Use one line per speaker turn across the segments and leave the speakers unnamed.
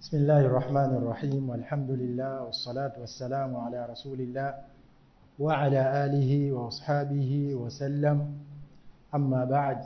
بسم الله الرحمن الرحيم والحمد لله والصلاة والسلام على رسول الله وعلى آله وأصحابه وسلم أما بعد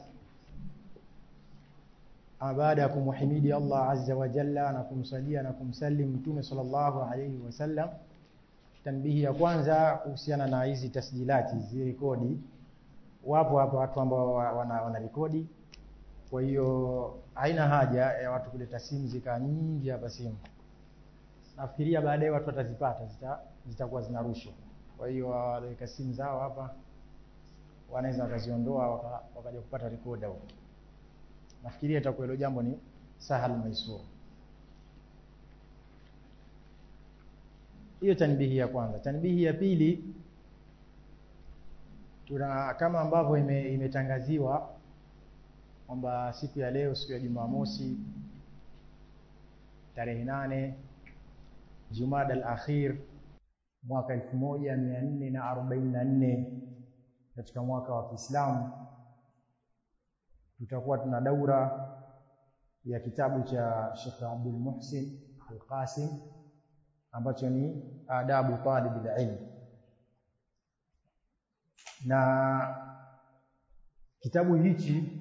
أبادكم وحميدي الله عز وجل أنكم صليا أنكم سلم صلى الله عليه وسلم tanbihi ya kwanza kuhusiana na hizi tasjilati hizi rekodi wapo hapa watu ambao wana rekodi. Kwa hiyo haina haja ya watu kuleta simu zika nyingi hapa simu. Nafikiria baadaye watu watazipata zitakuwa zinarushwa. Kwa hiyo waweka simu zao hapa wanaweza wakaziondoa wakaja kupata rekodi huko. Nafikiria itakuwa hilo jambo ni sahal maisur. Hiyo tanbihi ya kwanza. Tanbihi ya pili, tuna kama ambavyo imetangaziwa kwamba siku ya leo, siku ya Jumamosi tarehe 8 Jumada al-Akhir mwaka 1444 katika mwaka wa Kiislamu, tutakuwa tuna daura ya kitabu cha Sheikh Abdul Muhsin Al-Qasim ambacho ni adabu talib al-ilm. Na kitabu hichi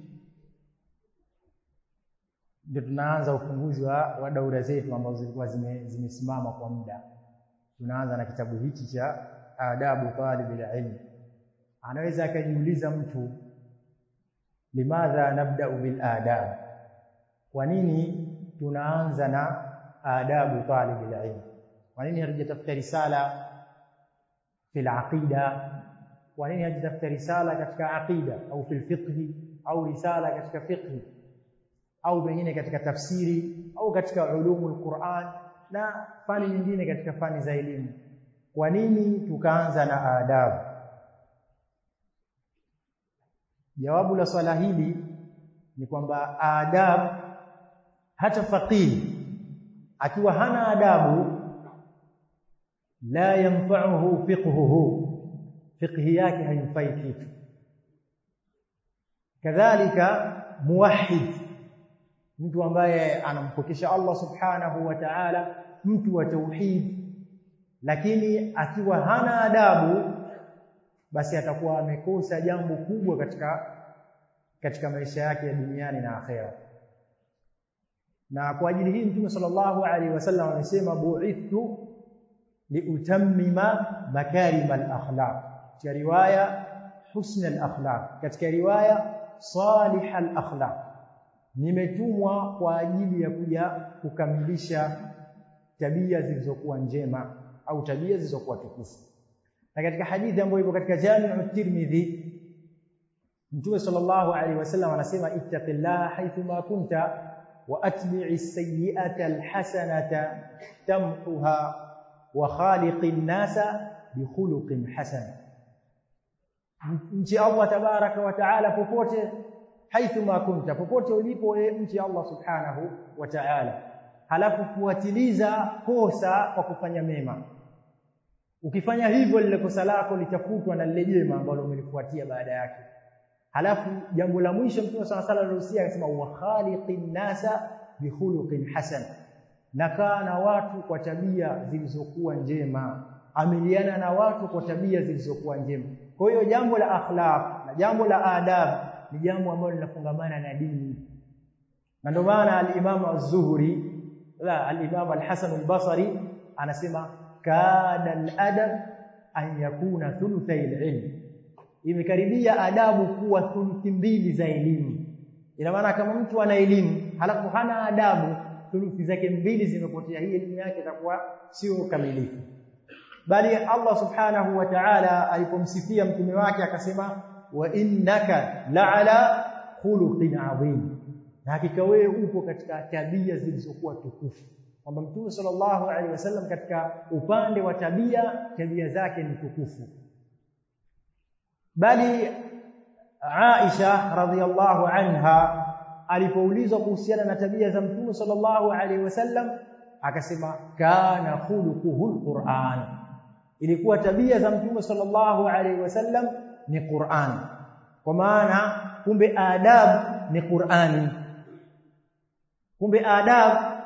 ndio tunaanza ufunguzi wa daura zetu ambazo zilikuwa zimesimama kwa muda. Tunaanza na kitabu hichi cha adabu talib al-ilm. Anaweza akajiuliza mtu, limadha nabda'u bil adab? Kwa nini tunaanza na adabu talib al-ilm? Kwa nini hatujatafuta risala fil aqida? Kwa nini hatujatafuta risala katika aqida au fil fiqh au risala katika fiqh au pengine katika tafsiri au katika ulumul Qur'an na fani nyingine katika fani za elimu? Kwa nini tukaanza na adabu? Jawabu la swala hili ni kwamba adab, hata faqih akiwa hana adabu la yanfa'uhu fiqhuhu, fiqhi yake haimfai kitu. Kadhalika muwahhid, mtu ambaye anampokesha Allah subhanahu wa ta'ala, mtu wa tauhid, lakini akiwa hana adabu, basi atakuwa amekosa jambo kubwa katika maisha yake ya duniani na akhera. Na kwa ajili hii Mtume sallallahu alaihi wasallam amesema bu'ithtu liutammima makarim al-akhlaq, katika riwaya husn al-akhlaq, katika riwaya salih al-akhlaq. Nimetumwa kwa ajili ya kuja kukamilisha tabia zilizokuwa njema au tabia zilizokuwa tukufu. Na katika hadithi ambayo ipo katika Jami' at-Tirmidhi, Mtume sallallahu alaihi wasallam anasema ittaqillaha haythuma kunta wa atbi'is sayyi'ata al-hasanata tamhuha wa khaliqin nasa bi khuluqin hasan. Mchi Allah tabaraka wa taala popote, haithuma kunta, popote ulipo mchi Allah subhanahu wa ta'ala, halafu kuatiliza kosa kwa kufanya mema. Ukifanya hivyo, lile kosa lako litafutwa na lile jema ambalo umelifuatia baada yake. Halafu jambo la mwisho Mtume sallallahu alaihi wasallam akasema wa khaliqin nasa bi khuluqin hasan, nakaa na watu kwa tabia zilizokuwa njema, amiliana na watu kwa tabia zilizokuwa njema. Kwa hiyo jambo la akhlaq na jambo la adab ni jambo ambalo linafungamana na dini. Na ndio maana al-Imam az-Zuhri, al-Imam al-Hasan al-Basri anasema kana al-adab an yakuna thuluthay al-ilm, imekaribia adabu kuwa thuluthi mbili za elimu. Ina maana kama mtu ana elimu halafu hana adabu, thuluthi zake mbili zimepotea, hii elimu yake itakuwa sio kamilifu. Bali Allah subhanahu wa ta'ala alipomsifia mtume wake akasema wa innaka la'ala khuluqin 'azim, na hakika wewe upo katika tabia zilizokuwa tukufu. Kwamba Mtume sallallahu alaihi wasallam katika upande wa tabia zake ni tukufu. Bali Aisha radhiyallahu anha alipoulizwa kuhusiana na tabia za Mtume sallallahu alaihi wasallam akasema kana khuluquhul Qur'an, ilikuwa tabia za Mtume sallallahu alaihi wasallam ni Qur'an. Kwa maana kumbe adab ni Qur'ani, kumbe adab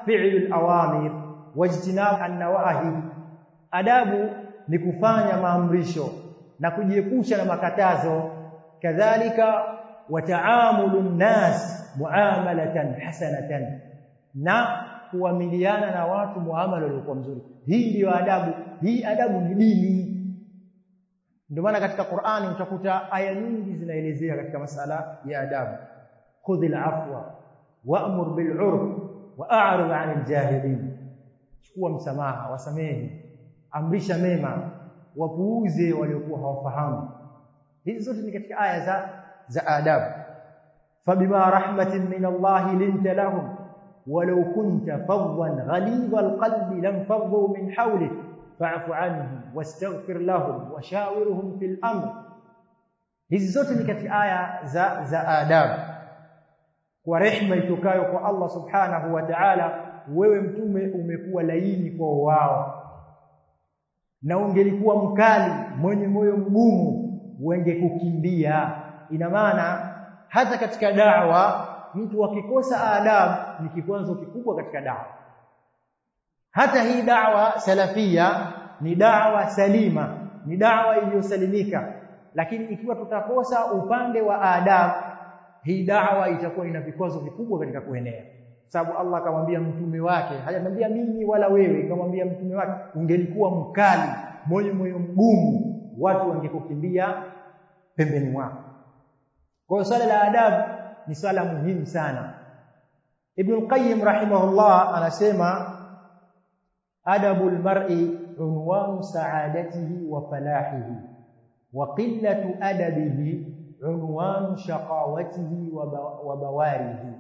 fi'lul awamir wajtinab an-nawahi. Adabu ni kufanya maamrisho na kujiepusha na makatazo. Kadhalika wa ta'amulun nas muamalatan hasanatan, na kuamiliana na watu muamala uliokuwa mzuri. Hii ndio adabu. Hii adabu ni dini. Ndio maana katika Qur'ani utakuta aya nyingi zinaelezea katika masala ya adabu. Khudhil afwa wa'mur bil 'urf wa'rid 'anil jahilin. Chukua msamaha, wasamehe, amrisha mema, wapuuze waliokuwa hawafahamu. Hizi zote ni katika aya za adabu. Fabima rahmatin min Allah linta lahum walau kunta faddan ghalidha alqalbi lam faddu min hawlik fa'fu anhum wastaghfir lahum washawirhum fil amr. Hizi zote ni katika aya za adabu. Kwa rehema itokayo kwa Allah subhanahu wa ta'ala, wewe mtume umekuwa laini kwa wao, na ungelikuwa mkali mwenye moyo mgumu wangekukimbia. Ina maana hata katika da'wa mtu akikosa adabu ni kikwazo kikubwa katika da'wa. Hata hii da'wa salafia ni da'wa salima, ni da'wa iliyosalimika, lakini ikiwa tutakosa upande wa adabu, hii da'wa itakuwa ina vikwazo vikubwa katika kuenea. Sababu Allah akamwambia mtume wake, hajamwambia mimi wala wewe, akamwambia mtume wake, ungelikuwa mkali mwenye moyo mgumu watu wangekukimbia pembeni mwako. Kwa hiyo swala la adabu ni swala muhimu sana. Ibn al-Qayyim rahimahullah anasema adabul mar'i unwanu sa'adatihi wa falahihi wa qillatu adabihi unwanu shaqawatihi wa bawarihi.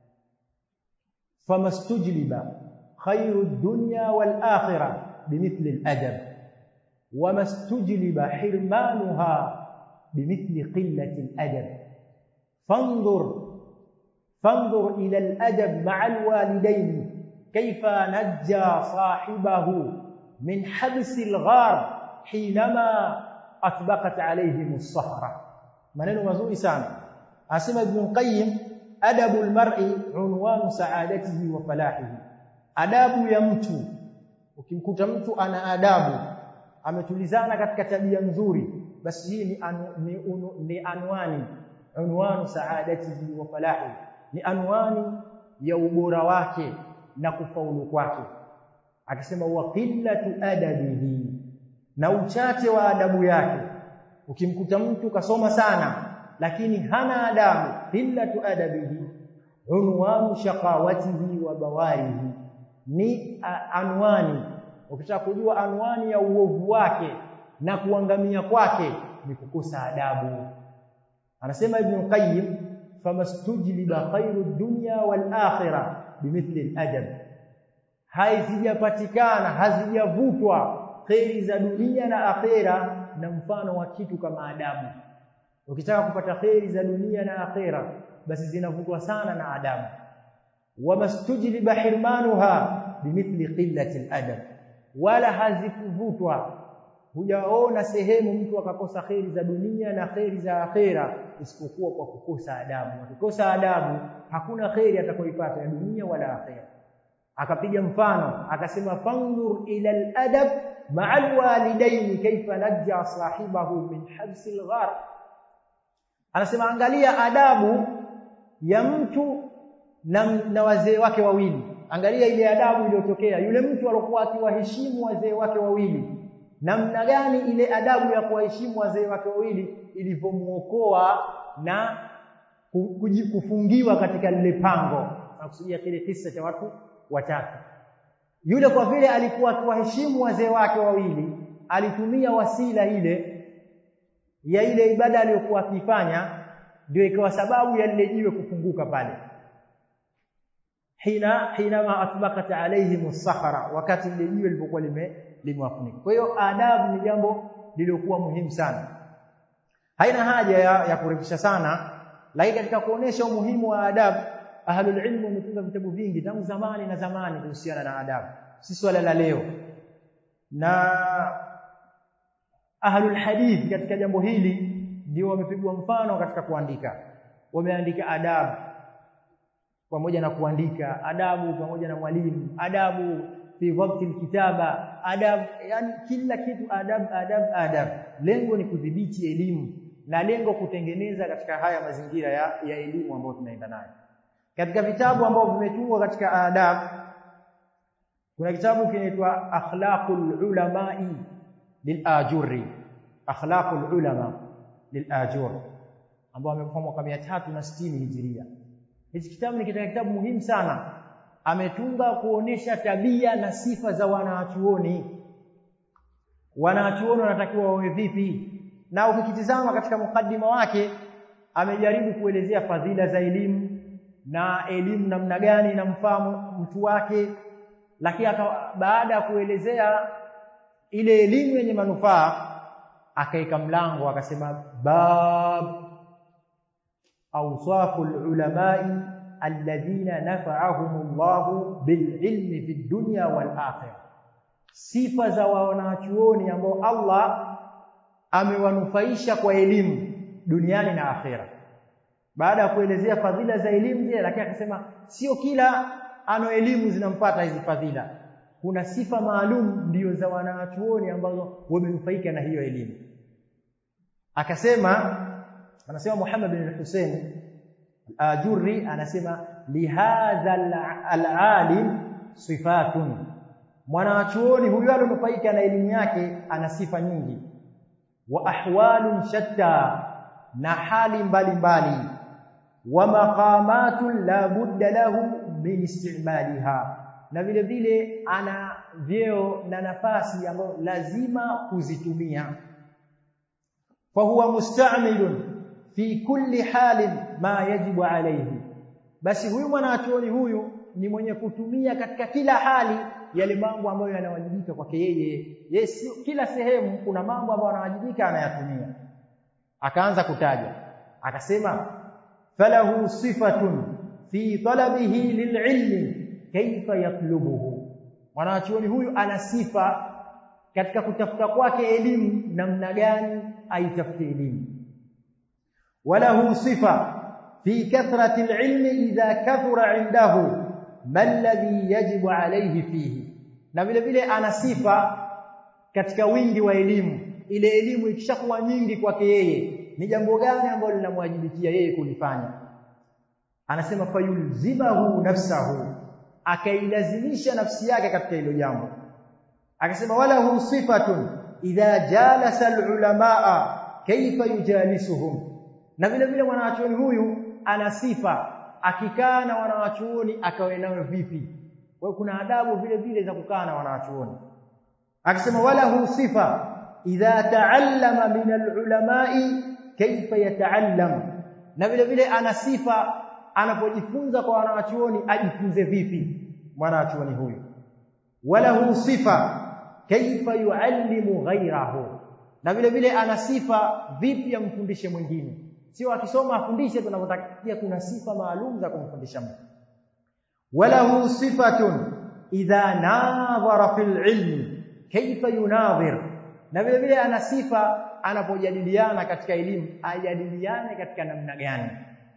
Famastujliba khayru ad-dunya wal akhirah bimithli al-adab wa mastujliba hirmanuha bimithli qillati al-adab. فانظر إلى الأدب مع الوالدين كيف نجى صاحبه من حبس الغار حينما أطبقت عليهم الصخرة. maneno mazuri sana. Asema Ibn Qayyim, adabu almar'i unwanu sa'adatihi wa falahihi. Adabu ya mtu, ukimkuta mtu ana adabu, ametulizana katika tabia nzuri, basi hii ni anwani, unwanu sa'adatihi wa falahihi, ni anwani ya ubora wake na kufaulu kwake. Akisema wa qillatu adabihi, na uchache wa adabu yake. Ukimkuta mtu kasoma sana lakini hana adabu, qillatu adabihi unwanu shaqawatihi wa bawarihi, ni anwani. Ukitaka kujua anwani ya uovu wake na kuangamia kwake ni kukosa adabu. Anasema Ibn Qayyim, famastujliba khairu dunya wal akhirah bimithli al-adab. Hazijapatikana, hazijavutwa khairi za dunia na akhera na mfano wa kitu kama adabu. Ukitaka kupata khairi za dunia na akhera, basi zinavutwa sana na adabu. Wamastujliba hirmanuha bimithli qillati al-adab, wala hazikuvutwa, hujaona sehemu mtu akakosa khairi za dunia na khairi za akhera isipokuwa kwa kukosa adabu. Ukikosa adabu hakuna khairi atakayoipata ya dunia wala akhera. Akapiga mfano akasema, fanzur ila al-adab ma'a al-walidayn kayfa najja sahibahu min habsi al-ghar. Anasema angalia adabu ya mtu na wazee wake wawili. Angalia ile adabu iliyotokea, yule mtu alikuwa akiwaheshimu wazee wake wawili, namna gani ile adabu ya kuwaheshimu wazee wake wawili ilivyomuokoa na kufungiwa katika lile pango. Nakusudia kile kisa cha watu watatu. Yule kwa vile alikuwa akiwaheshimu wazee wake wawili, alitumia wasila ile ya ile ibada aliyokuwa akifanya, ndio ikawa sababu ya lile jiwe kufunguka pale. Hinama atbaqat alayhim as-sakhara, wakati lile jiwe lilipokuwa limewafunika. Kwa hiyo adabu ni jambo lililokuwa muhimu sana. Haina haja ya kurefusha sana, lakini katika kuonesha umuhimu wa adabu, ahlul ilm wametunga vitabu vingi tangu zamani na zamani kuhusiana na adabu, si swala la leo. Na ahlul hadith katika jambo hili ndio wamepigwa mfano katika kuandika. Wameandika adabu pamoja na kuandika, adabu pamoja na mwalimu, adabu fi dhabti alkitaba, adab, yani kila kitu adab. Lengo ni kudhibiti elimu na lengo kutengeneza katika haya mazingira ya elimu ambayo tunaenda nayo. Katika vitabu ambavyo vimetungwa katika adab, kuna kitabu kinaitwa Akhlaqul Ulama'i lil-Ajurri, Akhlaqul Ulama lil-Ajur, ambao amekufa mwaka 360 Hijria. Hichi kitabu ni kitabu muhimu sana. Ametunga kuonesha tabia na sifa za wanachuoni. Wanachuoni wanatakiwa wawe vipi? Na ukikitizama katika mukaddima wake amejaribu kuelezea fadhila za elimu na elimu namna gani inamfahamu mtu wake, lakini baada ya kuelezea ile elimu yenye manufaa akaika mlango akasema bab awsaful ulama'i alladhina nafa'ahumullahu bililmi fid dunya wal akhirah, sifa za wanachuoni ambao Allah amewanufaisha kwa elimu duniani na akhera. Baada ya kuelezea fadhila za elimu je, lakini akasema sio kila ano elimu zinampata hizi fadhila. Kuna sifa maalum ndio za wanachuoni ambazo wamenufaika na hiyo elimu. Anasema Muhammad bin Hussein al-Ajurri, anasema lihadha al-alim sifatun, mwanachuoni huyu aliyonufaika na elimu yake ana sifa nyingi, wa ahwalun shatta, na hali mbalimbali, wa maqamatun la budda lahu min istimaliha, na vile vile ana vyeo na nafasi ambazo lazima kuzitumia. Fa huwa musta'milun fi kulli halin ma yajibu alayhi, basi huyu mwanachuoni huyu ni mwenye kutumia katika kila hali yale mambo ambayo yanawajibika kwake yeye. Yes, kila sehemu kuna mambo ambayo yanawajibika anayatumia. Akaanza kutaja akasema falahu sifatun fi talabihi lililmi kaifa yatlubuhu, mwanachuoni huyu ana sifa katika kutafuta kwake elimu namna gani aitafute elimu. Walahu sifa fi kathrati alilmi idha kathura indahu ma alladhi yajibu alayhi fihi, na vile vile ana sifa katika wingi wa elimu. Ile elimu ikishakuwa nyingi kwake yeye ni jambo gani ambalo linamwajibikia yeye kulifanya. Anasema fayulzimahu nafsahu, akailazimisha nafsi yake katika hilo jambo. Akasema walahu sifatun idha jalasa alulamaa kaifa yujalisuhum, na vile vile mwanachuoni huyu ana sifa akikaa na wanachuoni akawe nao vipi. Kwa kuna adabu vile vile za kukaa na wanachuoni. Akasema walahu sifa idha ta'allama min alulama'i kaifa yata'allam, na vile vile ana sifa anapojifunza kwa wanachuoni ajifunze vipi mwanachuoni huyu. Walahu sifa kaifa yuallimu ghayrahu, na vile vile ana sifa vipi amfundishe mwingine. Sio akisoma afundishe tunapotaka, pia kuna sifa maalum za kumfundisha mtu. Walahu sifatun idha nadhara fil ilmi kaifa yunadhir, na vile vile ana sifa anapojadiliana katika elimu ajadiliane katika namna gani.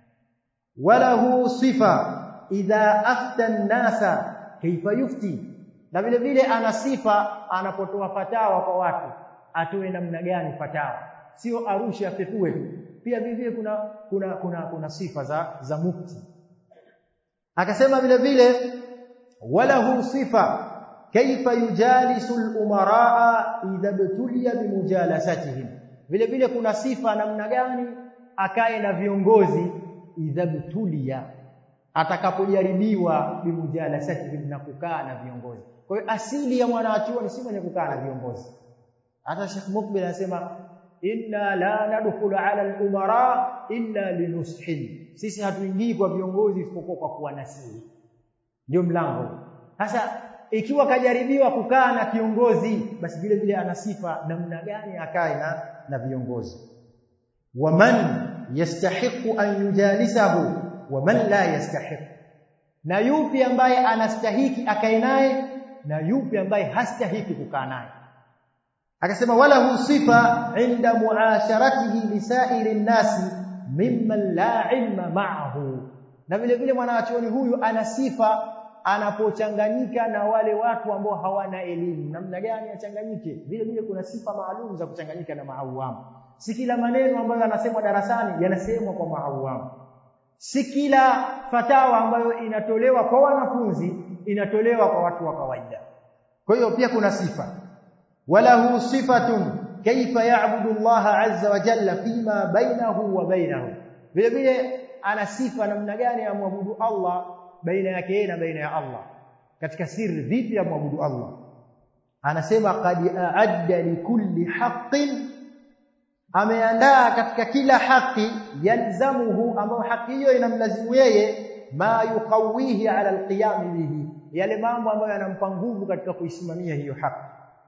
Walahu sifa idha afta an-nasa kaifa yufti, na vile vile ana sifa anapotoa fatawa kwa watu atoe namna gani fatawa, sio arushe afetue. Pia vile kuna sifa za mufti. Akasema vile vile walahu sifa kaifa yujalisu al-umaraa idha btuliya bimujalasatihim, vile vile kuna sifa namna gani akae na viongozi idha btuliya, atakapojaribiwa bimujalasatihim, na kukaa na viongozi. Kwa hiyo asili ya mwanachuoni si mwenye kukaa na viongozi. Hata Sheikh Mukbil anasema inna la nadkhulu ala al-umara illa linushin, sisi hatuingii kwa viongozi isipokuwa kwa kuwanasihi, ndio mlango. Sasa ikiwa kajaribiwa kukaa na kiongozi, basi vile vile ana sifa namna gani akae na viongozi. Waman yastahiqu an yujalisahu waman la yastahiq, na yupi ambaye anastahiki akae naye na yupi ambaye hastahiki kukaa naye. Akasema walahu sifa inda muasharatihi lisairi nnasi mimman la ilma ma'ahu, Na vile vile mwanachuoni huyu ana sifa anapochanganyika na wale watu ambao hawana elimu. Namna gani achanganyike? Vile vile kuna sifa maalum za kuchanganyika na maawamu. Si kila maneno ambayo yanasemwa darasani yanasemwa kwa maawamu. Si kila fatawa ambayo inatolewa kwa wanafunzi inatolewa kwa watu wa kawaida. Kwa hiyo pia kuna sifa. Walahu sifatun kaifa ya'budu Allah azza wa jalla fima bainahu wa bainahu. Vile vile ana sifa namna gani ya muabudu Allah baina yake na baina ya Allah. Katika siri vipi ya muabudu Allah? Anasema qad a'adda likulli haqqin, ameandaa katika kila haki, yalzamuhu, ambayo haki hiyo inamlazimu yeye, ma yuqawihi ala alqiyam bihi, yale mambo ambayo yanampa nguvu katika kuisimamia hiyo haki.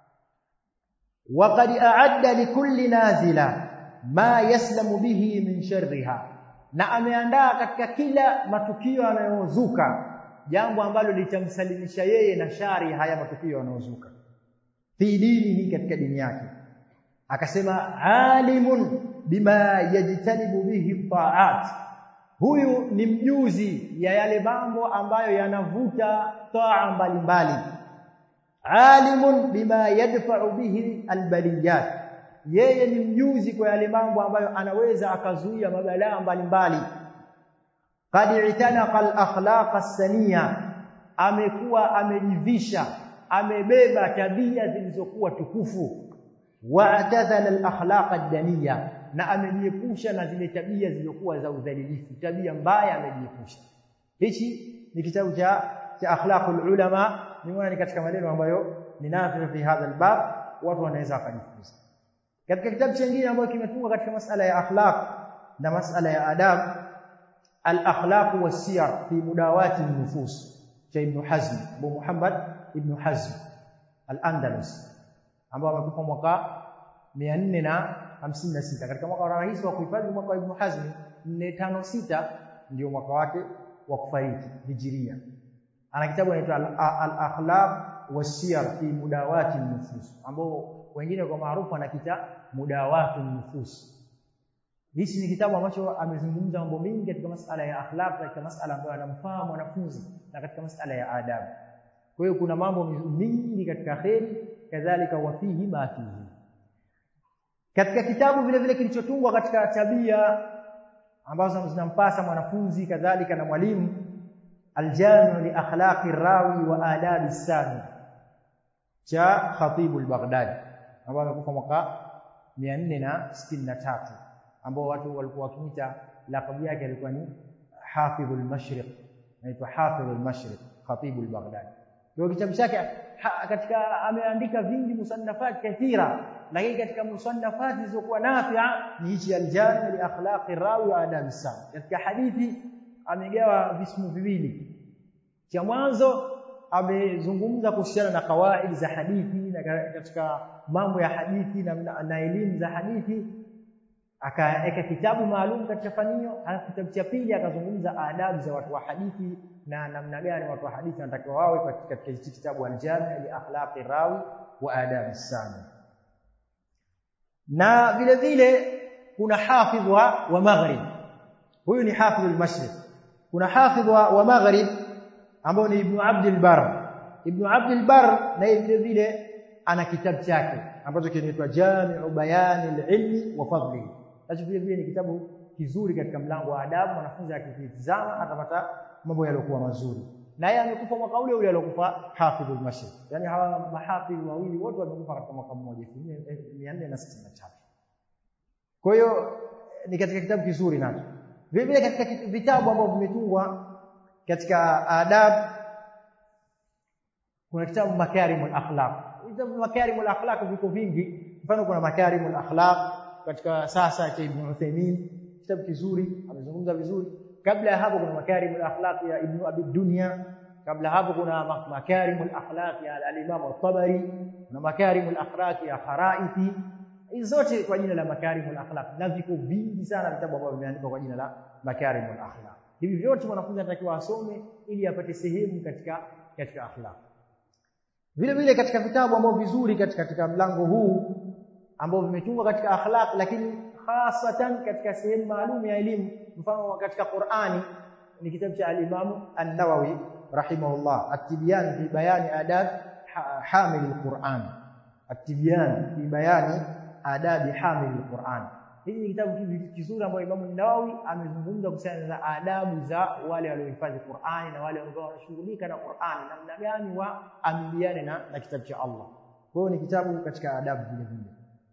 Wa qad a'adda likulli nazila ma yaslamu bihi min sharriha, na ameandaa katika kila matukio yanayozuka jambo ambalo litamsalimisha yeye na shari haya matukio yanayozuka fi dinihi, katika dini yake. Akasema alimun bima yajtanibu bihi ta'at, huyu ni mjuzi ya yale mambo ambayo yanavuta taa mbalimbali. Alimun bima yadfa'u bihi albaliyat, yeye ni mjuzi kwa yale mambo ambayo anaweza akazuia mabalaa mbalimbali. Qad itanaqa al-akhlaq as-saniya, amekuwa amejivisha, amebeba tabia zilizokuwa tukufu. Wa'tazala al-akhlaq ad-daniya, na amejiepusha na zile tabia zilizokuwa za udhalilifu, tabia mbaya amejiepusha. Hichi ni kitabu cha akhlaqul ulama. Ni katika maneno ambayo ni nafi fi hadha al-bab, watu wanaweza kujifunza. Katika kitabu kingine ambacho kimetungwa katika masala ya akhlaq na masala ya adab, al-akhlaq was-siyar fi mudawati an-nufus, cha Ibn Hazm, Abu Muhammad Ibn Hazm al-Andalus, ambao amekufa mwaka 456. Katika mwaka wa rais wa kuhifadhi mwaka wa Ibn Hazm 456 ndio mwaka wake wa kufariki hijiria. Ana kitabu kinaitwa al-akhlaq was-siyar fi mudawati an-nufus, ambao wengine kwa maarufu anakiita mudawatu an-nufus. Hichi ni kitabu ambacho amezungumza mambo mengi katika masala ya akhlaq, katika masala ambayo anamfaa mwanafunzi, na katika masala ya adabu. Kwa hiyo kuna mambo mengi katika khairi, kadhalika wafihi ma fihi. Katika kitabu vile vile kilichotungwa katika tabia ambazo zinampasa mwanafunzi kadhalika na mwalimu, al-jami' li akhlaqi rawi wa adabi as-sami, cha Khatib al-Baghdadi, ambao amekufa mwaka 463, ambao watu walikuwa wakimuita, laqab yake alikuwa ni Hafidh al-Mashriq, anaitwa Hafidh al-Mashriq Khatib al-Baghdadi. Kwa kitabu chake katika ameandika vingi musannafat kathira, lakini katika musannafat zilizokuwa nafi'a ni hichi al-jami' li akhlaqi rawi wa adab as-sami. Katika hadithi amegawa vismu viwili. Cha mwanzo amezungumza kuhusiana na kawaida za hadithi, na katika mambo ya hadithi na elimu za hadithi akaweka kitabu maalum katika fani hiyo. Halafu kitabu cha pili akazungumza adabu za watu wa hadithi na namna gani watu wa hadithi wanatakiwa wawe katika hichi kitabu al-Jami' li akhlaqi rawi wa adab as-sami. Na vile vile kuna hafidh wa maghrib, huyu ni hafidh al-mashriq. Kuna hafidh wa maghrib ambao ni Ibn Abd al-Barr. Ibn Abd al-Barr na vile vile ana kitabu chake ambacho kinaitwa Jami'u Bayan al-Ilmi wa Fadlihi. Hicho vile vile ni kitabu kizuri katika mlango wa adabu, mwanafunzi akitizama atapata mambo yaliokuwa mazuri. Na yeye amekufa mwaka ule ule aliokufa Hafidh al-Mashriq. Yani hawa mahafidh wawili wote wamekufa katika mwaka mmoja 463. Kwa hiyo ni katika kitabu kizuri nacho. Vile vile katika vitabu ambavyo vimetungwa katika adab kuna kitabu Makarimul Akhlaq. Vitabu Makarimul Akhlaq viko vingi. Mfano kuna Makarimul Akhlaq katika sasa cha Ibn Uthaymeen, kitabu kizuri, amezungumza vizuri. Kabla ya hapo kuna Makarimul Akhlaq ya Ibn Abi Dunya. Kabla hapo kuna Makarimul Akhlaq ya al-Imam al-Tabari, na Makarimul Akhlaq ya Kharaiti. Hizo zote kwa jina la Makarimul Akhlaq, na viko vingi sana vitabu ambavyo vimeandikwa kwa jina la Makarimul Akhlaq. Hivi vyote mwanafunzi anatakiwa asome ili apate sehemu katika akhlaq. Vile vile katika vitabu ambavyo vizuri katika mlango huu ambao vimetungwa katika akhlaq, lakini hasatan katika sehemu maalum ya elimu, mfano katika Qur'ani ni kitabu cha al-Imam An-Nawawi rahimahullah, At-Tibyan fi bayani adab hamil al-Qur'an. At-Tibyan fi bayani adab hamil al-Qur'an. Hii ni kitabu kizuri ambacho Imam An-Nawawi amezungumza kuhusiana na adabu za wale waliohifadhi Qur'ani na wale ambao wanashughulika na Qur'ani, namna gani waamiliane na kitabu cha Allah. Kwa hiyo ni kitabu katika adabu vile vile.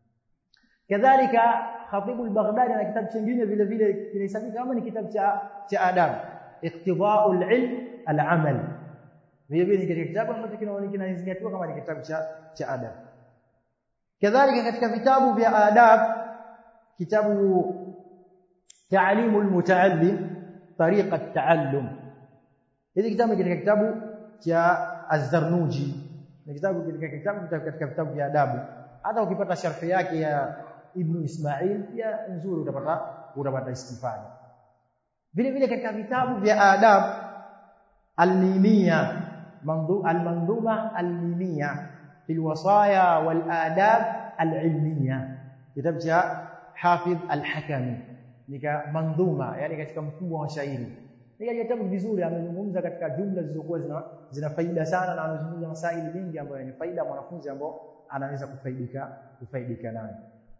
Kadhalika Khatib al-Baghdadi na kitabu kingine vile vile kinahesabika kama ni kitabu cha adabu, Iqtida'ul ilm al-amal. Vile vile ni kitabu ambacho kinazingatiwa kama ni kitabu cha adabu. Kadhalika katika vitabu vya adab, kitabu Ta'limul Muta'allim Tariqat Ta'allum. Hili kitabu katika kitabu cha Az-Zarnuji. Ni kitabu katika vitabu vya adabu. Hata ukipata sharhi yake ya Ibn Ismail pia nzuri utapata istifada. Vile vile katika vitabu vya adab al-Mimiyya, al-Mandhuma al-Mimiyya fil wasaya wal adab al-ilmiyya, kitabu cha Hafidh al-Hakami, nika mandhuma, yani katika mfumo wa shairi. Nika kitabu vizuri, amezungumza katika jumla zilizokuwa zina faida sana, na amezungumza masaili mengi ambayo ni faida mwanafunzi ambao anaweza kufaidika nayo.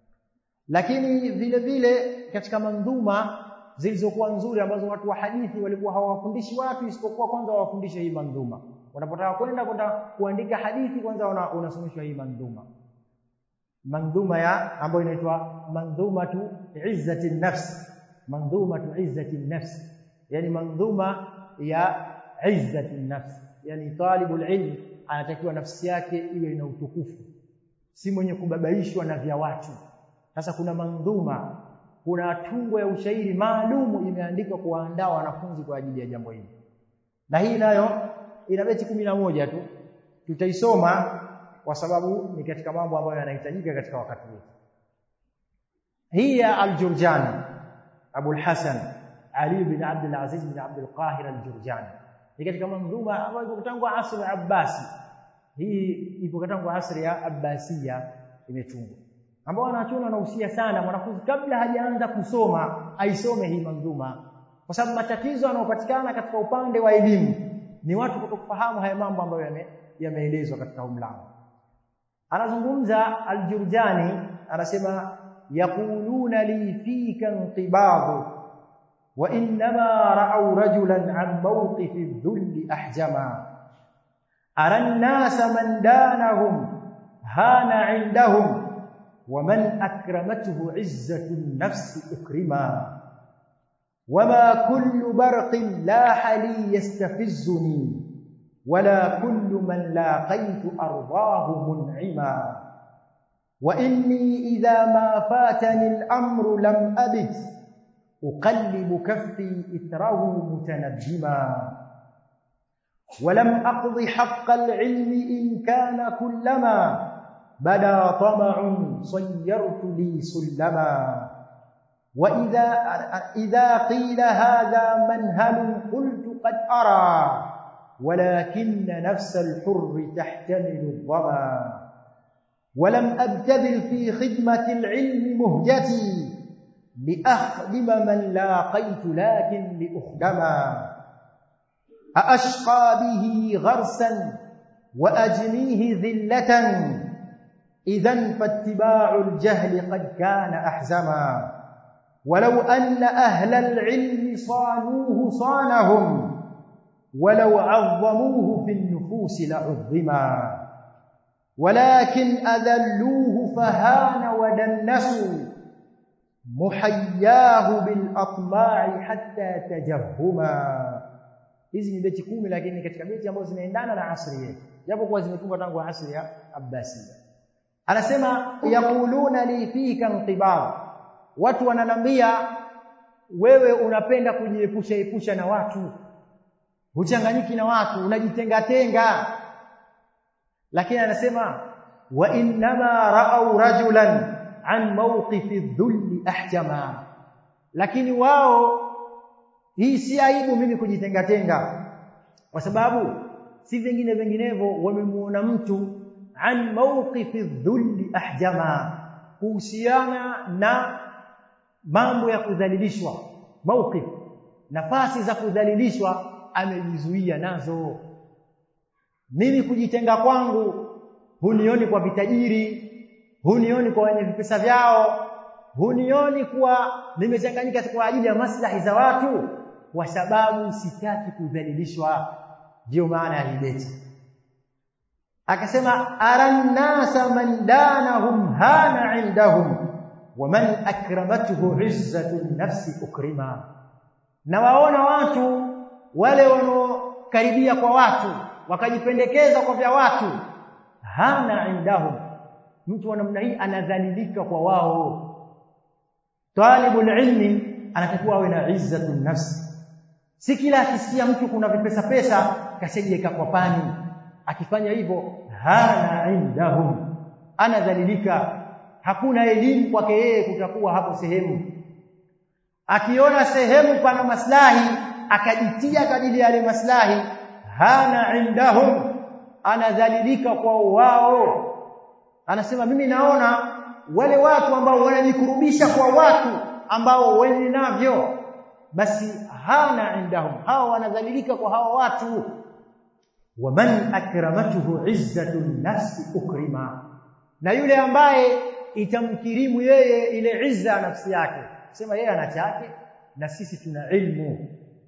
Lakini vile vile katika mandhuma zilizokuwa nzuri ambazo watu wa hadithi walikuwa hawafundishi watu isipokuwa kwanza wawafundishe hii mandhuma. Wanapotaka kwenda kuandika hadithi kwanza unasomeshwa hii mandhuma. Mandhuma ya ambayo inaitwa Mandhumatu Izzati an-Nafs. Mandhumatu Izzati an-Nafs, yani mandhuma ya Izzati an-Nafs, yani talibul ilm anatakiwa nafsi yake iwe ina utukufu, si mwenye kubabaishwa na vya watu. Sasa kuna mandhuma, kuna tungo ya ushairi maalumu imeandikwa kuwaandaa wanafunzi kwa ajili ya jambo hili, na hii nayo ina beti 11 tu, tutaisoma kwa sababu ni katika mambo ambayo yanahitajika katika wakati wetu. Hii ya al-Jurjani, Abu al-Hasan Ali bin Abdul Aziz bin Abdul Qahir al-Jurjani, ni katika mandhuma ambayo iko tangu asri ya Abbasi. Hii ipo tangu asri ya Abbasiya imetungwa, ambao wanachona wanahusia sana mwanafunzi kabla hajaanza kusoma aisome hii mandhuma, kwa sababu matatizo yanayopatikana katika upande wa elimu ni watu kutokufahamu haya mambo ambayo yameelezwa katika umlango. Anazungumza al-Jurjani, anasema yaquluna li fika intibadu wa inma ra'aw rajulan 'an mawqifi adh-dhull ahjama ara an-nasa man danahum hana 'indahum wa man akramathu 'izzatu an-nafs ukrima wama kullu barqin laha li yastafizzuni ولا كل من لاقيت أرضاه منعما وإني إذا ما فاتني الأمر لم أبت أقلب كفي إثره متنجما ولم أقض حق العلم إن كان كلما بدا طمع صيرت لي سلما وإذا قيل هذا منهل قلت قد أرى ولكن نفس الحر تحتمل الظما ولم أبتذل في خدمة العلم مهجتي لأخدم من لاقيت لكن لأخدما أأشقى به غرسا وأجنيه ذلة إذن فاتباع الجهل قد كان أحزما ولو أن أهل العلم صانوه صانهم ولو عظموه في النفوس لعظما ولكن أذلوه فهان ودنسوا محياه بالأطماع حتى تجهما. Hizi ni beti 10 lakini katika beti ambazo zinaendana na asri yetu, japo kwa zimetungwa tangu asri ya Abbasiya. Anasema yaquluna li fika intibad, watu wananambia wewe unapenda kujiepusha na watu, huchanganyiki na watu, unajitenga. Lakini anasema wa inma ra'aw rajulan an mawqifi adh-dhull ahjama, lakini wao, hii si aibu mimi kujitenga, kwa sababu si vinginevyo wamemuona mtu an mawqifi adh-dhull ahjama, kuhusiana na mambo ya kudhalilishwa. Mawqif nafasi za kudhalilishwa amejizuia nazo. Mimi kujitenga kwangu, hunioni kwa vitajiri, hunioni kwa wenye pesa vyao, hunioni kuwa nimechanganyika kwa ajili ya maslahi za watu, kwa sababu sitaki kudhalilishwa. Ndio maana ya hibeti. Akasema arannasa man danahum hana indahum wa man akramatuhu izzatu nafsi ukrima. Na waona watu wale wanaokaribia kwa watu wakajipendekeza kwa vya watu, hana indahum, mtu wa namna hii anadhalilika kwa wao. Talibul ilmi anatakiwa awe na izzatu nafsi. Si kila akisikia mtu kuna vipesa pesa kashajiweka kwa pani, akifanya hivyo hana indahum, anadhalilika. Hakuna elimu kwake yeye, kutakuwa hapo sehemu. Akiona sehemu pana maslahi akajitia kadiri yale maslahi, hana indahum, anadhalilika kwa wao. Anasema mimi naona wale watu ambao wanajikurubisha kwa watu ambao wenye navyo, basi hana indahum, hao wanadhalilika kwa hao watu. Wa man akramatuhu izzatu nafsi ukrima, na yule ambaye itamkirimu yeye ile izza nafsi yake, sema yeye ana chake na sisi tuna ilmu.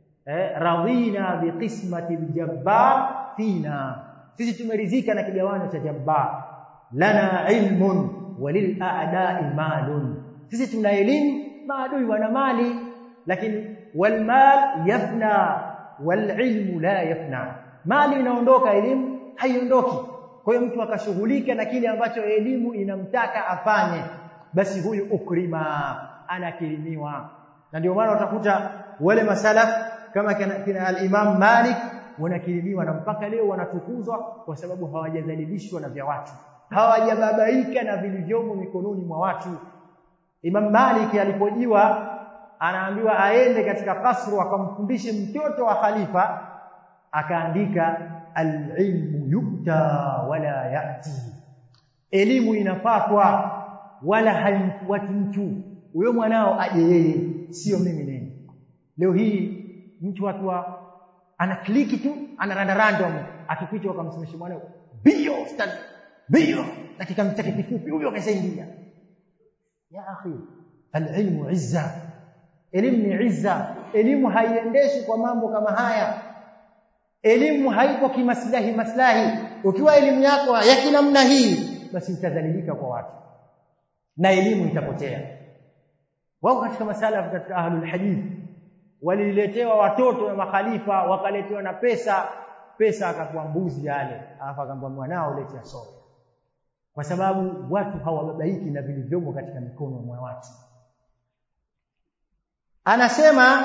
Radina biqismati aljabbar fina, sisi tumeridhika na kigawanyo cha jabbar. Lana ilmun walil a'da'i malun, sisi tuna elimu, maadui wana mali, lakini wal mal yafna wal ilmu la yafna. Mali inaondoka, elimu haiondoki. Kwa hiyo mtu akashughulika na kile ambacho elimu inamtaka afanye, basi huyu ukrima, anakirimiwa. Na ndio maana utakuta wale masalaf kama kina al-Imam Malik wanakirimiwa, na mpaka leo wanatukuzwa kwa sababu hawajadhalilishwa na vya watu, hawajababaika na vilivyomo mikononi mwa watu. Imam Malik alipojiwa anaambiwa aende katika kasru akamfundishe mtoto wa khalifa, akaandika al-ilmu yukta wala yati, elimu inafatwa wala haimfuati mtu. Huyo mwanao aje yeye, sio mimi nini. Leo hii mtu akiwa ana kliki tu, ana random, akipita akamsemesha mwanao bio ustad bio, dakika mtake kifupi huyo kasaingia. Ya akhi, al-ilmu izza, elimu ni izza. Elimu haiendeshi kwa mambo kama haya. Elimu haipo kimaslahi. Ukiwa elimu yako ya kinamna hii, basi utadhalilika kwa watu na elimu itapotea. Wao katika masala katika ahlul hadith waliletewa watoto na makhalifa, wakaletewa na pesa akakuwa mbuzi yale, alafu akamwambia mwanao lete asome, kwa sababu watu hawababaiki na vilivyomo katika mikono mwa watu. Anasema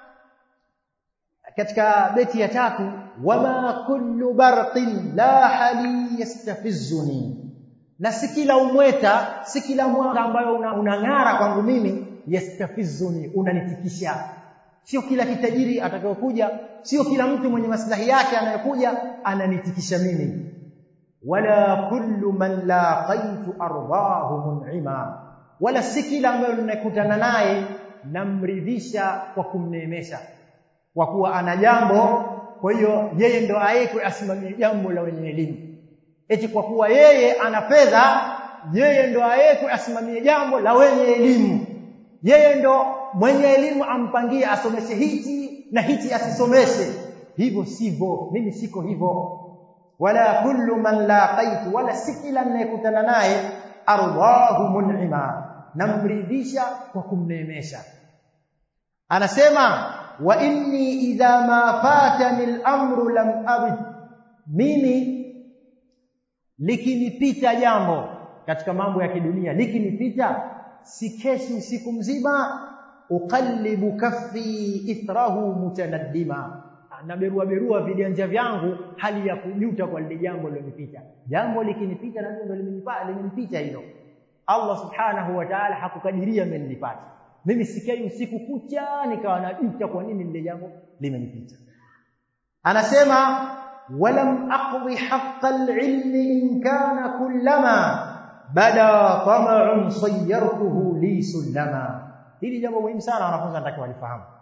katika beti ya 3, wama kullu barqin la hali yastafizuni, na si kila umweta, si kila mwanga ambayo unang'ara kwangu mimi, yastafizuni, unanitikisha. Sio kila kitajiri atakayokuja, sio kila mtu mwenye maslahi yake anayokuja ananitikisha mimi. Wala kullu man laqaitu ardahu mun'ima, wala si kila ambaye ninakutana naye namridhisha kwa kumneemesha, kwa kuwa ana jambo, kwa hiyo yeye ndo aekwe asimamie jambo la wenye elimu. Eti kwa kuwa yeye ana fedha, yeye ndo aekwe asimamie jambo la wenye elimu. Yeye ndo mwenye elimu ampangie asomeshe hichi na hichi asisomeshe. Hivyo sivyo, mimi siko hivyo. Wala kullu man laqaitu, wala si kila ninayekutana naye ardahu mun'ima, namridhisha kwa kumneemesha. Anasema wa inni idha ma fatani al-amru lam abid, mimi likinipita jambo katika mambo ya kidunia, likinipita sikeshi usiku mzima, uqallibu kaffi ithrahu mutanaddima, na berua viganja vyangu hali ya kujuta kwa lile jambo lililonipita. Jambo likinipita na ndio limenipita hilo, Allah subhanahu wa ta'ala hakukadiria mimi nilipata. Mimi sikai usiku kucha nikawa najuta kwa nini lile jambo limenipita. Anasema walam aqdi haqqa al-ilmi in kana kullama bada tama'un sayyartuhu li sulama. Hili jambo muhimu sana wanafunzi wanatakiwa walifahamu.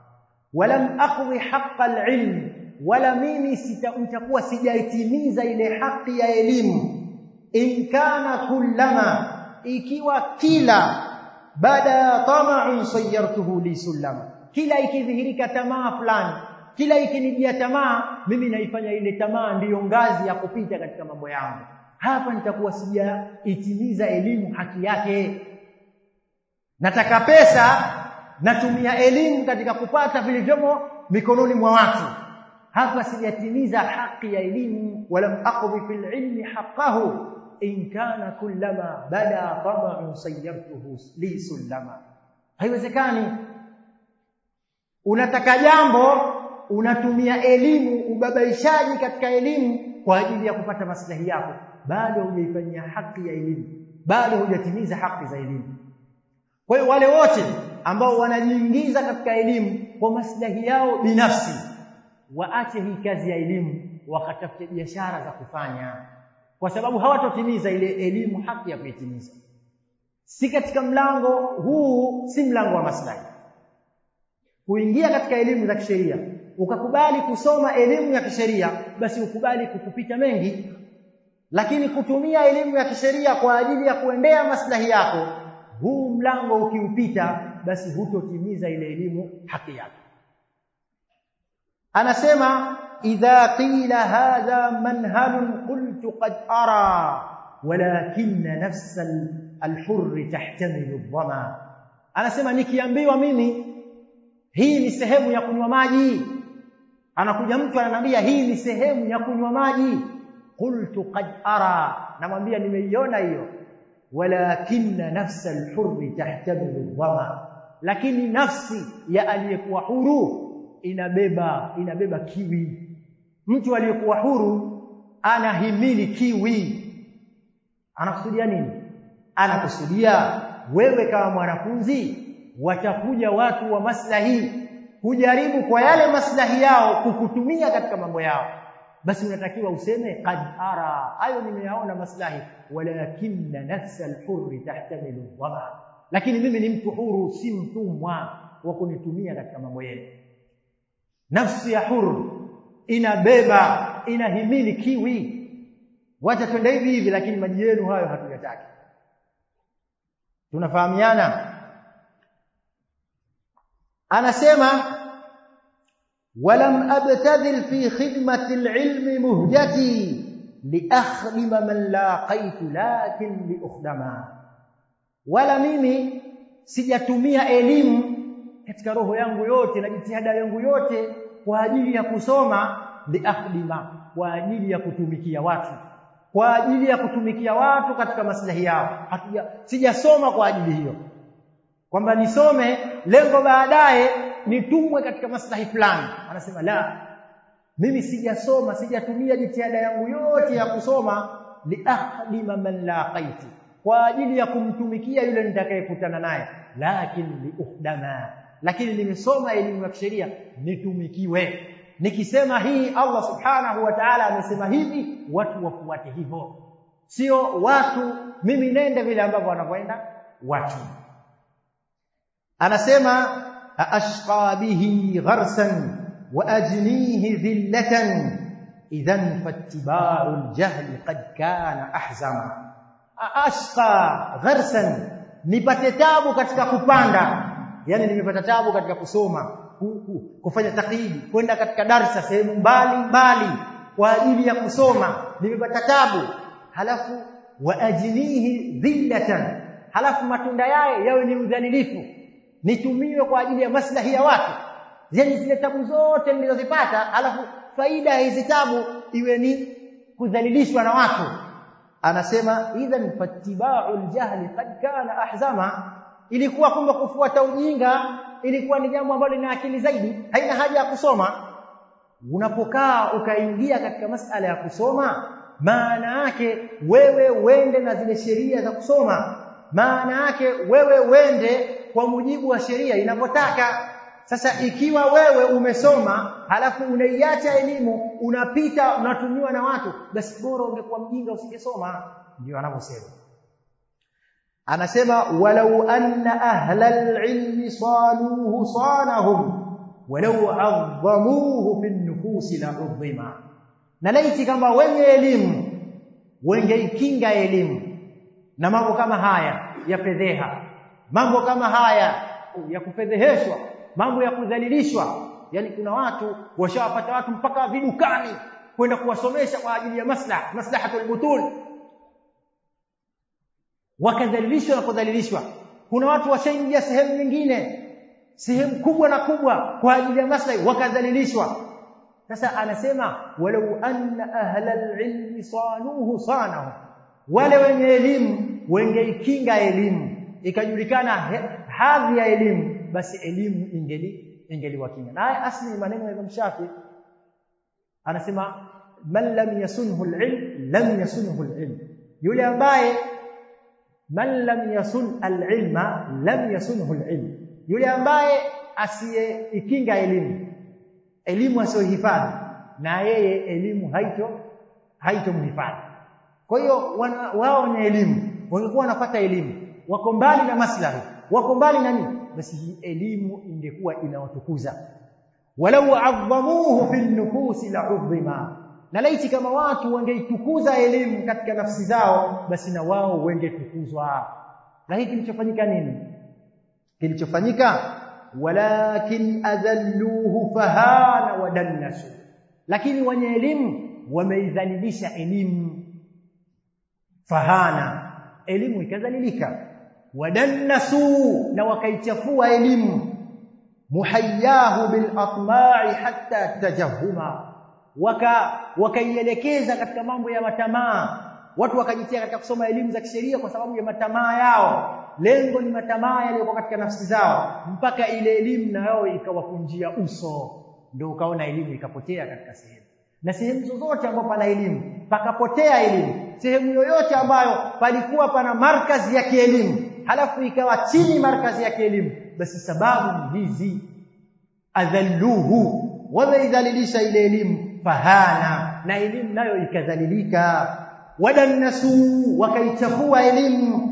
walam aqdi haqqa al-ilm, wala mimi nitakuwa sijaitimiza ile haki ya elimu. In kana kullama, ikiwa kila bada tama'un sayyartuhu li sulama, kila ikidhihirika tamaa fulani, kila ikinijia tamaa, mimi naifanya ile tamaa ndiyo ngazi ya kupita katika mambo yangu. Hapa nitakuwa sijaitimiza elimu haki yake. Nataka pesa, natumia elimu katika kupata vilivyomo mikononi mwa watu. Hapa sijatimiza haki ya elimu. Walam aqdi fil ilmi haqqahu in kana kullama bada tama'un sayyartuhu li sulama. Haiwezekani. Unataka jambo, unatumia elimu, ubabaishaji katika elimu kwa ajili ya kupata maslahi yako, bado hujaifanyia haki ya elimu, bado hujatimiza haki za elimu. Kwa hiyo wale wote ambao wanajiingiza katika elimu kwa maslahi yao binafsi, waache hii kazi ya elimu, wakatafute biashara za kufanya, kwa sababu hawatotimiza ile elimu haki ya kuitimiza. Si katika mlango huu, si mlango wa maslahi. Kuingia katika elimu za kisheria, ukakubali kusoma elimu ya kisheria, basi ukubali kukupita mengi. Lakini kutumia elimu ya kisheria kwa ajili ya kuendea maslahi yako, huu mlango ukiupita, basi hutotimiza ile elimu haki yake. Anasema idha qila hadha manhalun qultu qad ara walakinna nafsa al-hurr tahtamilu adh-dhama. Anasema nikiambiwa mimi hii ni sehemu ya kunywa maji, anakuja mtu ananiambia hii ni sehemu ya kunywa maji, qultu qad ara, namwambia nimeiona hiyo. Walakinna nafsa al-hurr tahtamilu adh-dhama, lakini nafsi ya aliyekuwa huru inabeba kiwi. Mtu aliyekuwa huru anahimili kiwi. Anakusudia nini? Anakusudia wewe kama mwanafunzi, watakuja watu wa maslahi kujaribu kwa yale maslahi yao kukutumia katika mambo yao, basi unatakiwa useme qad ara, hayo nimeyaona maslahi. Walakinna nafsa al-hurr tahtamilu adh-dhama, lakini mimi ni mtu huru, si mtumwa wa kunitumia katika mambo yenu. Nafsi ya huru inahimili kiwi. Wacha twende hivi hivi, lakini maji yenu hayo hatuyataki. Tunafahamiana? Anasema walam abtadhil fi khidmati al-ilmi muhjati liakhdima man laqaitu lakin liukhdama. Wala mimi sijatumia elimu katika roho yangu yote na jitihada yangu yote kwa ajili ya kusoma, liakhdima, kwa ajili ya kutumikia watu, kwa ajili ya kutumikia watu katika maslahi yao. Sijasoma kwa ajili hiyo, kwamba nisome lengo baadaye nitumwe katika maslahi fulani. Anasema la, mimi sijasoma, sijatumia jitihada yangu yote ya kusoma liakhdima man laqaitu, kwa ajili ya kumtumikia yule nitakayekutana naye, lakini liukhdama, lakini nimesoma elimu ya kisheria nitumikiwe. Nikisema hii Allah subhanahu wa ta'ala amesema hivi, watu wafuate hivyo, sio watu mimi nende vile ambavyo wanakwenda watu. Anasema ashqa bihi gharsan wa ajnihi dhillatan idhan fattiba'u al-jahl qad kana ahzama. Ashqa gharsan, nipate tabu katika kupanda, yani nimepata tabu katika kusoma, kufanya taklidi, kwenda katika darasa sehemu mbali kwa ajili ya kusoma, nimepata tabu. Halafu wa ajnihi dhillatan, halafu matunda yawe ni udhalilifu, nitumiwe kwa ajili ya maslahi ya watu. Zile tabu zote nilizozipata, halafu faida ya hizi tabu iwe ni kudhalilishwa na watu. Anasema idhan fattiba'u al-jahli qad kana ahzama, ilikuwa kwamba kufuata ujinga ilikuwa ni jambo ambalo lina akili zaidi, haina haja ya kusoma. Unapokaa ukaingia katika masala ya kusoma, maana yake wewe uende na zile sheria za kusoma, maana yake wewe uende kwa mujibu wa sheria inavyotaka. Sasa ikiwa wewe umesoma halafu unaiacha elimu, unapita unatumiwa na watu, basi bora ungekuwa mjinga usingesoma. Ndio anavyosema. Anasema walau anna ahla al-ilmi saluhu sanahum walau adhamuhu fi nufusi la udhima, na laiti kama wenye elimu wengeikinga elimu na mambo kama haya ya fedheha, mambo kama haya ya kufedheheshwa, mambo ya kudhalilishwa. Yani kuna watu washawapata watu mpaka vidukani kwenda kuwasomesha kwa ajili ya maslahatul butun, wakadhalilishwa na kudhalilishwa. Kuna watu washaingia sehemu nyingine, sehemu kubwa na kubwa kwa ajili ya maslahi, wakadhalilishwa. Sasa anasema walau anna ahla al-ilmi sanuhu sanahu, wale wenye elimu wengeikinga elimu, ikajulikana hadhi ya elimu, basi elimu ingeliwakinga. Na asli maneno ya Imam Shafi anasema man lam yasunhu al-ilm lam yasunhu al-ilm, yule ambaye man lam yasun al-ilma lam yasunhu al-ilm, yule ambaye asiyeikinga elimu asiyohifadhi, na yeye elimu haitomhifadhi. Kwa hiyo wao wenye elimu wangekuwa wanapata elimu, wako mbali na maslahi, wako mbali na nini, basi hii elimu ingekuwa inawatukuza. Walau adhamuhu fi nufusi la udhima, na laiti kama watu wangeitukuza elimu katika nafsi zao, basi na wao wengetukuzwa. Na hiki kilichofanyika nini? Kilichofanyika walakin adhalluhu fahana wa dannasu, lakini wenye elimu wameidhalilisha elimu. Fahana, elimu ikadhalilika. Wadannasu, na wakaichafua elimu. Muhayyahu bil atma'i hatta tajahuma, wakaielekeza katika mambo ya matamaa. Watu wakajitia katika kusoma elimu za kisheria kwa sababu ya matamaa yao. Lengo ni matamaa yaliyokuwa katika nafsi zao, mpaka ile elimu nayo ikawakunjia uso, ndio ukaona elimu ikapotea katika sehemu. Na sehemu zozote ambapo pana elimu pakapotea elimu, sehemu yoyote ambayo palikuwa pana markazi ya kielimu halafu ikawa chini markazi ya kielimu, basi sababu hizi adhalluhu, wameidhalilisha ile elimu. Fahana, na elimu nayo ikadhalilika. Wadannasu, wakaichafua elimu.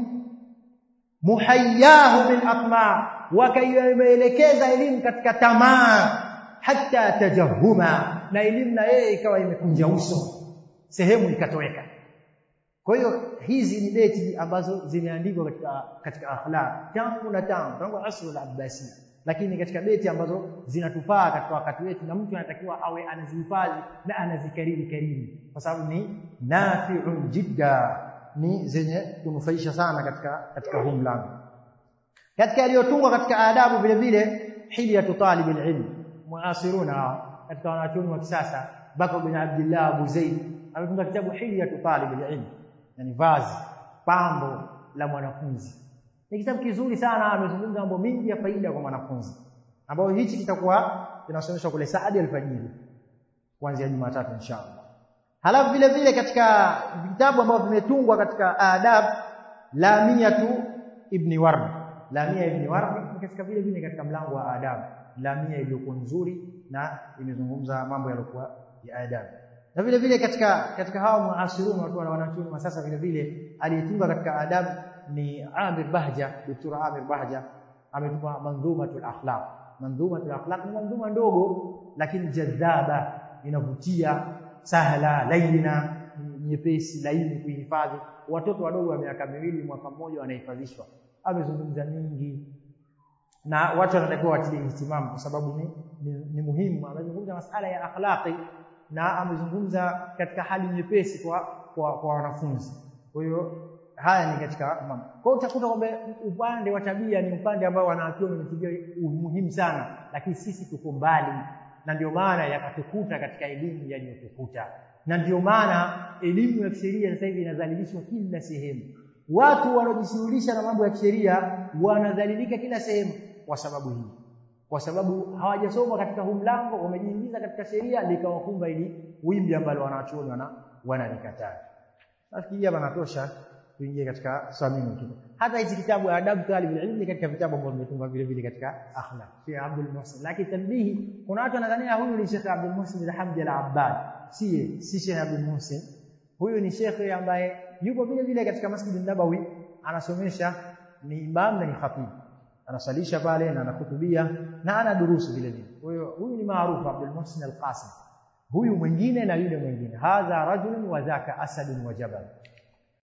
Muhayyahu bil atma, wakaielekeza elimu katika tamaa. Hatta tajahuma, na elimu na yeye ikawa imekunja uso, sehemu ikatoweka. Kwa hiyo hizi ni beti ambazo zimeandikwa katika akhlaq tangu asr al-Abbasiyya, lakini katika beti ambazo zinatufaa katika wakati wetu, na mtu anatakiwa awe anazihifadhi na anazikariri kwa sababu ni nafi'un jidda, ni zenye kunufaisha sana katika huu mlango. Katika aliyotungwa katika adabu vile vile hilyatu talib al-ilm, muasiruna katika wanachuoni wa kisasa, Bakr bin Abdullah Abu Zaid ametunga kitabu hilyatu talib al-ilm, yani vazi pambo la mwanafunzi. Ni kitabu kizuri sana, amezungumza mambo mengi ya faida kwa mwanafunzi, ambao hichi kitakuwa kinasomeshwa kule Saadi al-Fajiri kuanzia Jumatatu inshallah. Halafu vile vile katika vitabu ambavyo vimetungwa katika adab, Lamiyatu Ibn Wardi, Lamia Ibn Wardi katika vile vile katika mlango wa adab, Lamia iliyokuwa nzuri na imezungumza mambo yaliokuwa ya adab. Na vile vile katika hao muasirun, watu wanachuoni wa sasa, vile vile aliyetunga katika adab ni Amir Bahja, Dr. Amir Bahja ametunga Manzumatul Akhlaq. Manzumatul Akhlaq ni manzuma ndogo lakini jadhaba, inavutia, sahla, laina, nyepesi, laini kuhifadhi. Watoto wadogo wa miaka 2, mwaka mmoja wanahifadhishwa. Amezungumza mingi na watu wanatakiwa watilie ihtimamu kwa sababu ni muhimu. Amezungumza masuala ya akhlaqi na amezungumza katika hali nyepesi kwa wanafunzi. Kwa hiyo haya ni katika mambo. Kwa hiyo utakuta kwamba upande wa tabia ni upande ambao wanachuoni wametilia umuhimu sana, lakini sisi tuko mbali, na ndio maana yakatukuta katika elimu yaliyotukuta. Na ndio maana elimu ya kisheria sasa hivi inadhalilishwa kila sehemu. Watu wanaojishughulisha na mambo ya kisheria wanadhalilika kila sehemu kwa sababu hii. Kwa sababu hawajasoma katika huu mlango, wamejiingiza katika sheria likawakumba ili wimbi ambalo wanachuoni wanalikataa. Nafikiri hapa natosha tuingie katika samini kidogo. Hata hizi kitabu adabu talib al-ilm katika vitabu ambavyo vimetungwa vile vile katika akhlaq, Sheikh Abdul Muhsin. Lakini tanbihi, kuna watu wanadhania huyu ni Sheikh Abdul Muhsin al-Hamdi al-Abbad. Si Sheikh Abdul Muhsin. Huyu ni Sheikh ambaye yupo vile vile katika Masjid an-Nabawi, anasomesha, ni imam na ni khatib. anasalisha pale na anahutubia na ana durusu vile vile. Kwa hiyo huyu ni maarufu Abdul Muhsin al-Qasim. Huyu mwingine na yule mwingine, hadha rajulun wa dhaka asadun wa jabal.